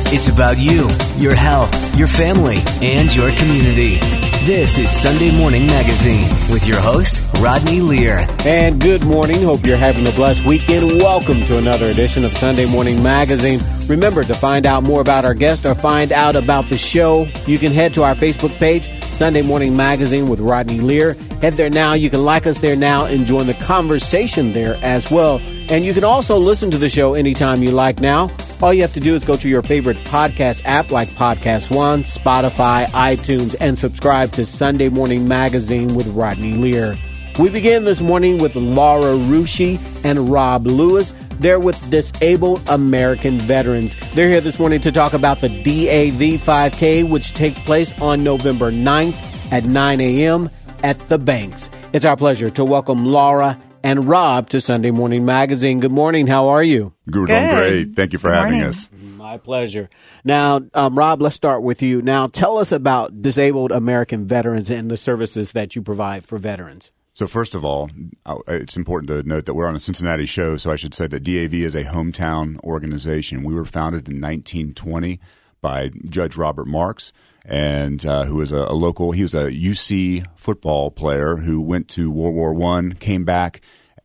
It's about you, your health, your family, and your community. This is Sunday Morning Magazine with your host, Rodney Lear. And good morning. Hope you're having a blessed weekend. Welcome to another edition of Sunday Morning Magazine. Remember, to find out more about our guest or find out about the show, you can head to our Facebook page, Sunday Morning Magazine with Rodney Lear. Head there now. You can like us there now and join the conversation there as well. And you can also listen to the show anytime you like now. All you have to do is go to your favorite podcast app like Podcast One, Spotify, iTunes, and subscribe to Sunday Morning Magazine with Rodney Lear. We begin this morning with Laura Rushi and Rob Lewis. They're with Disabled American Veterans. They're here this morning to talk about the DAV 5K, which takes place on November 9th at 9 a.m. at the Banks. It's our pleasure to welcome Laura and Rob to Sunday Morning Magazine. Good morning. How are you? Good. Doing great. Thank you for having us. My pleasure. Now, Rob, let's start with you. Now, tell us about Disabled American Veterans and the services that you provide for veterans. So first of all, it's important to note that we're on a Cincinnati show, so I should say that DAV is a hometown organization. We were founded in 1920 by Judge Robert Marks, and who was a local. He was a UC football player who went to World War I, came back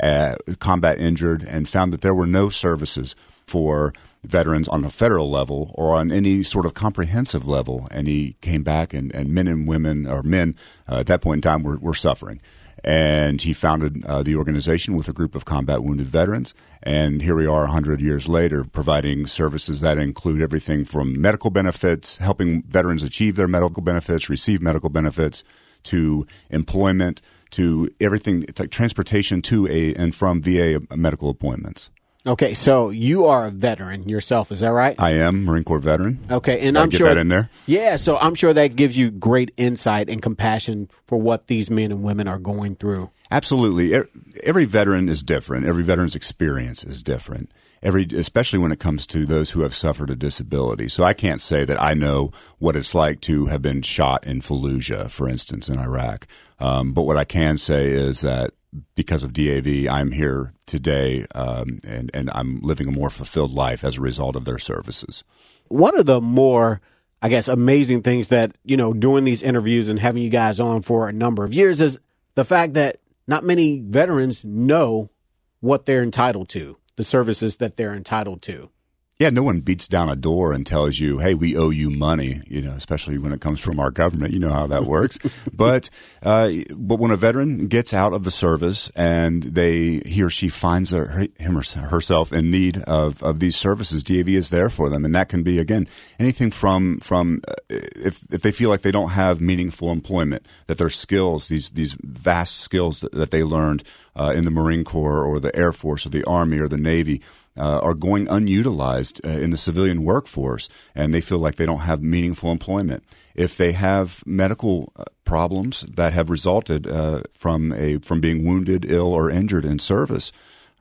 combat injured, and found that there were no services for veterans on a federal level or on any sort of comprehensive level. And he came back, and men and women, or men at that point in time, were suffering. And he founded the organization with a group of combat wounded veterans. And here we are 100 years later, providing services that include everything from medical benefits, helping veterans achieve their medical benefits, receive medical benefits, to employment, to everything, like transportation to and from VA medical appointments. Okay, so you are a veteran yourself, is that right? I am, Marine Corps veteran. Okay, and I'm sure get that in there. Yeah, so I'm sure that gives you great insight and compassion for what these men and women are going through. Absolutely. Every veteran is different. Every veteran's experience is different. Especially when it comes to those who have suffered a disability. So I can't say that I know what it's like to have been shot in Fallujah, for instance, in Iraq. But what I can say is that because of DAV, I'm here today, and I'm living a more fulfilled life as a result of their services. One of the more, I guess, amazing things that, doing these interviews and having you guys on for a number of years is the fact that not many veterans know what they're entitled to, the services that they're entitled to. Yeah, no one beats down a door and tells you, hey, we owe you money, especially when it comes from our government. You know how that works. But when a veteran gets out of the service and he or she finds him or herself in need of these services, DAV is there for them. And that can be, again, anything from if they feel like they don't have meaningful employment, that their skills, these vast skills that they learned in the Marine Corps or the Air Force or the Army or the Navy, are going unutilized in the civilian workforce, and they feel like they don't have meaningful employment. If they have medical problems that have resulted from being wounded, ill, or injured in service,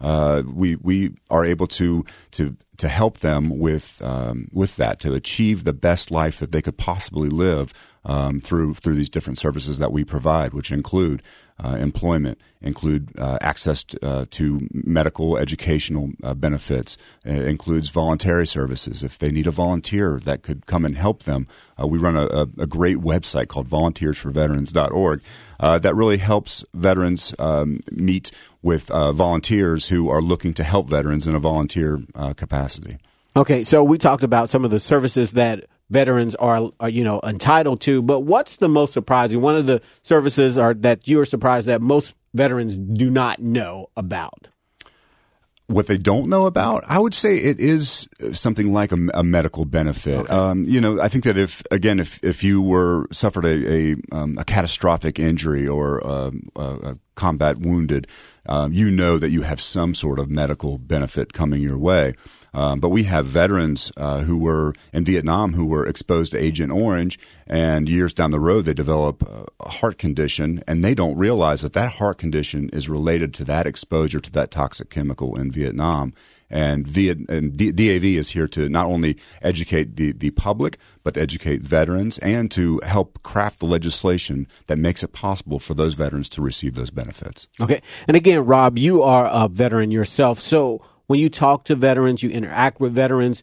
we are able to help them with that, to achieve the best life that they could possibly live through these different services that we provide, which include employment, include access to medical, educational benefits, includes voluntary services. If they need a volunteer that could come and help them, we run a great website called volunteersforveterans.org that really helps veterans meet with volunteers who are looking to help veterans in a volunteer capacity. Okay, so we talked about some of the services that veterans are entitled to, but what's the most surprising? One of the services that you are surprised that most veterans do not know about. What they don't know about, I would say it is something like a medical benefit. Okay. I think that if you suffered a catastrophic injury or a combat wounded, that you have some sort of medical benefit coming your way. But we have veterans who were in Vietnam who were exposed to Agent Orange, and years down the road they develop a heart condition, and they don't realize that heart condition is related to that exposure to that toxic chemical in Vietnam. And DAV is here to not only educate the public, but to educate veterans and to help craft the legislation that makes it possible for those veterans to receive those benefits. Okay. And again, Rob, you are a veteran yourself. So when you talk to veterans, you interact with veterans,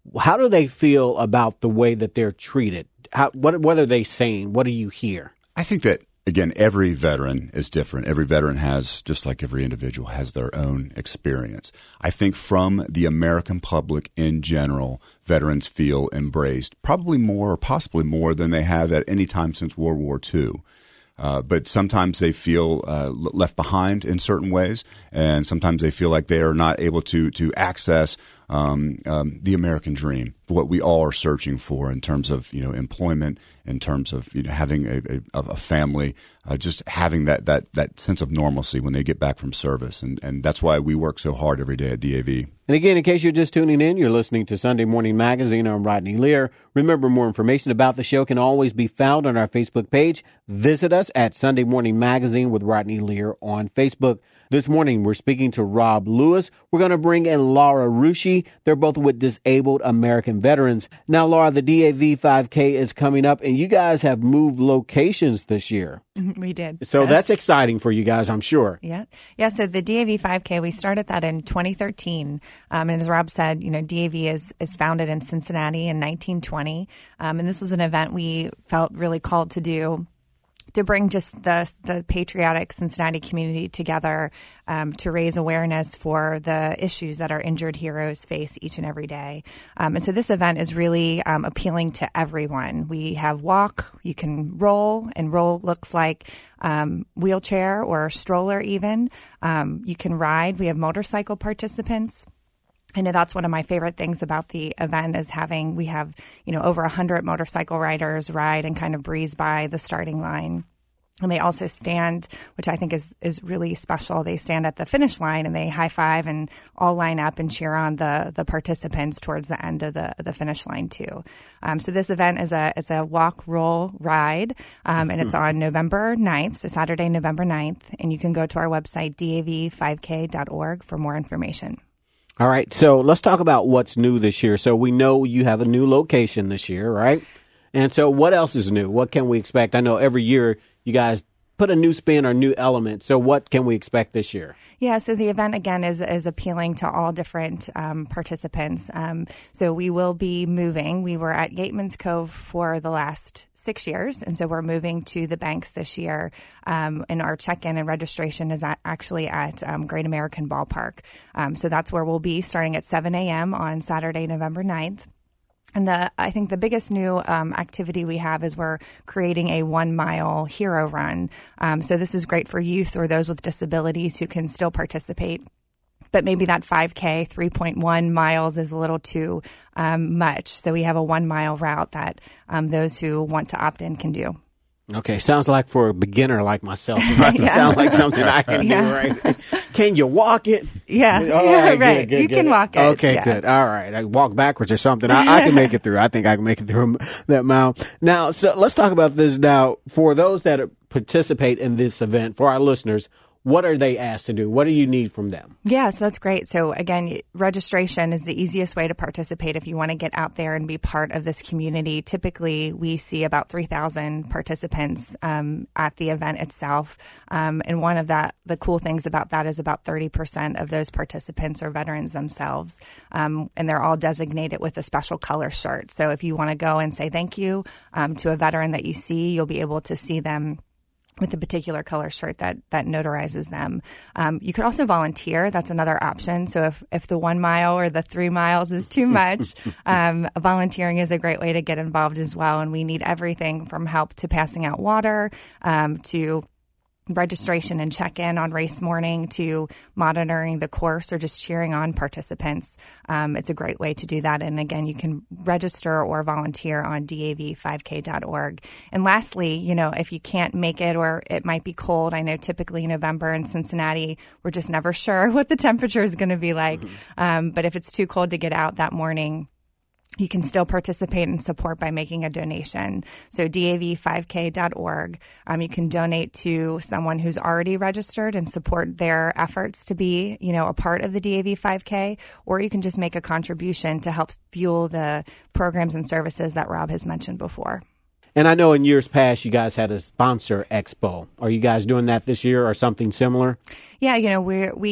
How do they feel about the way that they're treated? What are they saying? What do you hear? I think that, again, every veteran is different. Every veteran has, just like every individual, has their own experience. I think from the American public in general, veterans feel embraced, probably more or possibly more than they have at any time since World War II. But sometimes they feel left behind in certain ways, and sometimes they feel like they are not able to access the American dream, what we all are searching for in terms of employment, in terms of having a family, just having that sense of normalcy when they get back from service, and that's why we work so hard every day at DAV. And again, in case you're just tuning in, you're listening to Sunday Morning Magazine. I'm Rodney Lear. Remember, more information about the show can always be found on our Facebook page. Visit us at Sunday Morning Magazine with Rodney Lear on Facebook. This morning, we're speaking to Rob Lewis. We're going to bring in Laura Rushi. They're both with Disabled American Veterans. Now, Laura, the DAV 5K is coming up, and you guys have moved locations this year. We did. So that's exciting for you guys, I'm sure. Yeah. So the DAV 5K, we started that in 2013. And as Rob said, DAV is founded in Cincinnati in 1920. And this was an event we felt really called to do, to bring just the patriotic Cincinnati community together, to raise awareness for the issues that our injured heroes face each and every day. And so this event is really appealing to everyone. We have walk, you can roll, and roll looks like wheelchair or stroller even. You can ride. We have motorcycle participants. I know that's one of my favorite things about the event is we have over 100 motorcycle riders ride and kind of breeze by the starting line. And they also stand, which I think is really special. They stand at the finish line and they high five and all line up and cheer on the participants towards the end of the finish line too. So this event is a walk, roll, ride, and it's on November 9th, so Saturday, November 9th. And you can go to our website, dav5k.org, for more information. All right, so let's talk about what's new this year. So we know you have a new location this year, right? And so what else is new? What can we expect? I know every year you guys put a new spin or new element. So what can we expect this year? Yeah, so the event, again, is appealing to all different participants. So we will be moving. We were at Gateman's Cove for the last 6 years, and so we're moving to the Banks this year. And our check-in and registration is actually at Great American Ballpark. So that's where we'll be starting at 7 a.m. on Saturday, November 9th. And I think the biggest new activity we have is we're creating a 1 mile hero run. So this is great for youth or those with disabilities who can still participate. But maybe that 5K, 3.1 miles is a little too much. So we have a 1 mile route that those who want to opt in can do. Okay, sounds like for a beginner like myself. Right? Yeah. Sounds like something I can do, right? Can you walk it? Yeah, right. Good, you can walk it. Okay, good. All right. I walk backwards or something. I can make it through. I think I can make it through that mile. Now, so let's talk about this now. For those that participate in this event, for our listeners, what are they asked to do? What do you need from them? Yeah, so that's great. So again, registration is the easiest way to participate if you want to get out there and be part of this community. Typically, we see about 3,000 participants at the event itself. And one of the cool things about that is about 30% of those participants are veterans themselves. And they're all designated with a special color shirt. So if you want to go and say thank you to a veteran that you see, you'll be able to see them with a particular color shirt that notarizes them. You could also volunteer. That's another option. So if the 1 mile or the 3 miles is too much, volunteering is a great way to get involved as well. And we need everything from help to passing out water, to registration and check-in on race morning, to monitoring the course or just cheering on participants. It's a great way to do that. And again, you can register or volunteer on dav5k.org. And lastly, if you can't make it or it might be cold, I know typically November in Cincinnati, we're just never sure what the temperature is going to be like. But if it's too cold to get out that morning, you can still participate and support by making a donation. So dav5k.org. You can donate to someone who's already registered and support their efforts to be, a part of the DAV 5K, or you can just make a contribution to help fuel the programs and services that Rob has mentioned before. And I know in years past you guys had a sponsor expo. Are you guys doing that this year or something similar? Yeah, we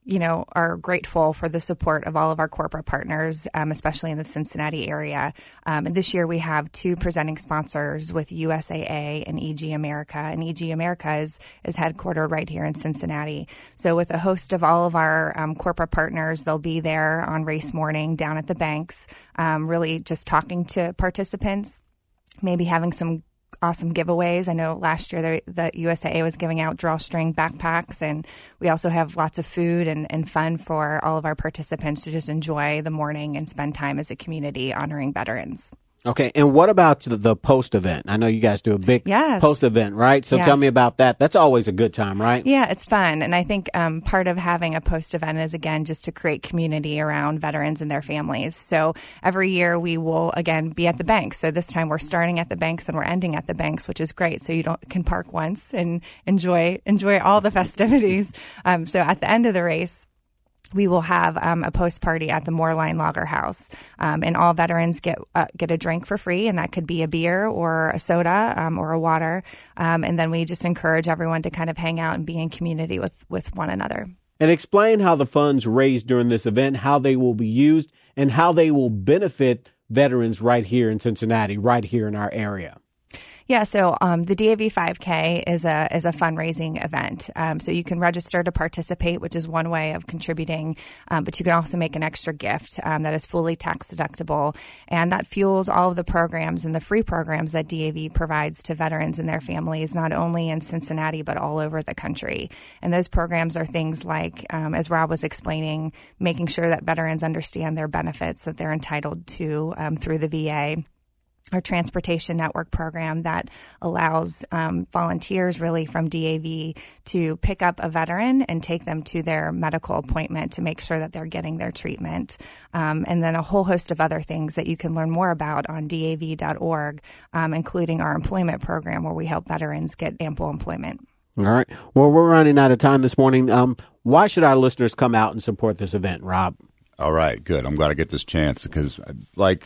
are grateful for the support of all of our corporate partners, especially in the Cincinnati area. And this year we have 2 presenting sponsors with USAA and EG America. And EG America is headquartered right here in Cincinnati. So with a host of all of our corporate partners, they'll be there on race morning down at the banks, really just talking to participants, maybe having some awesome giveaways. I know last year the USAA was giving out drawstring backpacks, and we also have lots of food and fun for all of our participants to just enjoy the morning and spend time as a community honoring veterans. Okay, and what about the post event? I know you guys do a big post event, right? So tell me about that. That's always a good time, right? Yeah, it's fun. And I think part of having a post event is, again, just to create community around veterans and their families. So every year we will, again, be at the banks. So this time we're starting at the banks and we're ending at the banks, which is great. So you can park once and enjoy all the festivities. So at the end of the race, we will have a post party at the Moorline Lager House, and all veterans get a drink for free, and that could be a beer or a soda or a water. And then we just encourage everyone to kind of hang out and be in community with one another. And explain how the funds raised during this event, how they will be used, and how they will benefit veterans right here in Cincinnati, right here in our area. Yeah, so the DAV 5K is a fundraising event. So you can register to participate, which is one way of contributing, but you can also make an extra gift that is fully tax deductible, and that fuels all of the programs and the free programs that DAV provides to veterans and their families, not only in Cincinnati but all over the country. And those programs are things like, as Rob was explaining, making sure that veterans understand their benefits that they're entitled to through the VA. Our Transportation Network program that allows volunteers really from DAV to pick up a veteran and take them to their medical appointment to make sure that they're getting their treatment. And then a whole host of other things that you can learn more about on DAV.org, including our employment program where we help veterans get ample employment. All right. Well, we're running out of time this morning. Why should our listeners come out and support this event, Rob? All right, good. I'm glad I get this chance because like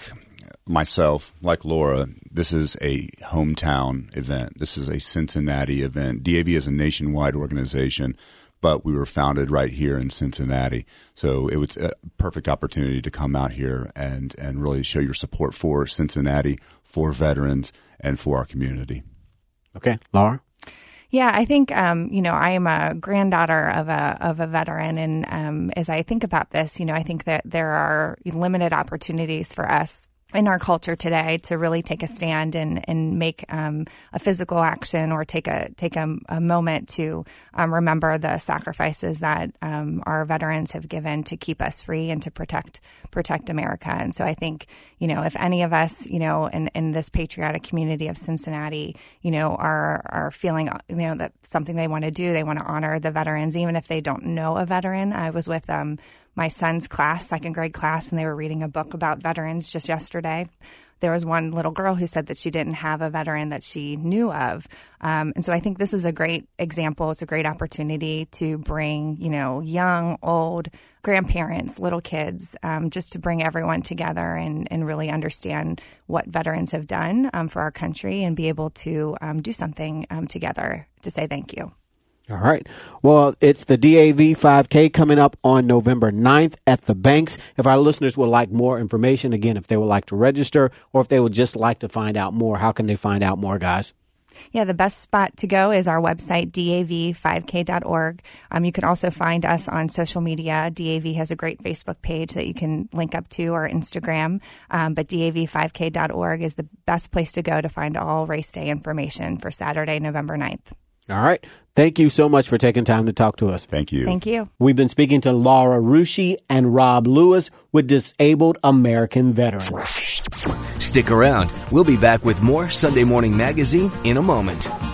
myself, like Laura, this is a hometown event. This is a Cincinnati event. DAV is a nationwide organization, but we were founded right here in Cincinnati. So it was a perfect opportunity to come out here and really show your support for Cincinnati, for veterans, and for our community. Okay. Laura? Yeah, I think, I am a granddaughter of a veteran. And as I think about this, I think that there are limited opportunities for us in our culture today to really take a stand and make a physical action or take a moment to remember the sacrifices that our veterans have given to keep us free and to protect America. And so I think, if any of us, in this patriotic community of Cincinnati, are feeling, that something they want to do, they want to honor the veterans, even if they don't know a veteran. I was with my son's class, second grade class, and they were reading a book about veterans just yesterday. There was one little girl who said that she didn't have a veteran that she knew of. And so I think this is a great example. It's a great opportunity to bring, young, old, grandparents, little kids, just to bring everyone together and really understand what veterans have done for our country and be able to do something together to say thank you. All right. Well, it's the DAV 5K coming up on November 9th at the banks. If our listeners would like more information, again, if they would like to register or if they would just like to find out more, how can they find out more, guys? Yeah, the best spot to go is our website, dav5k.org. You can also find us on social media. DAV has a great Facebook page that you can link up to, or Instagram. But dav5k.org is the best place to go to find all race day information for Saturday, November 9th. All right. Thank you so much for taking time to talk to us. Thank you. Thank you. We've been speaking to Laura Rusci and Rob Lewis with Disabled American Veterans. Stick around. We'll be back with more Sunday Morning Magazine in a moment.